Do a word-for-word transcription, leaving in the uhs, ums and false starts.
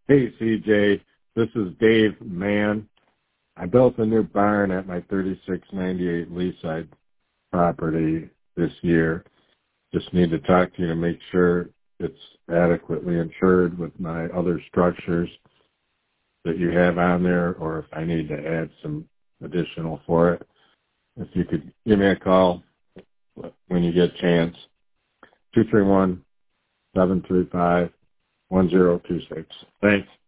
Hey, C J. This is Dave Mann. I built a new barn at my thirty-six ninety-eight Leaside property this year. Just need to talk to you to make sure it's adequately insured with my other structures that you have on there, or if I need to add some additional for it. If you could give me a call when you get a chance, two three one, seven three five, one zero two six. Thanks.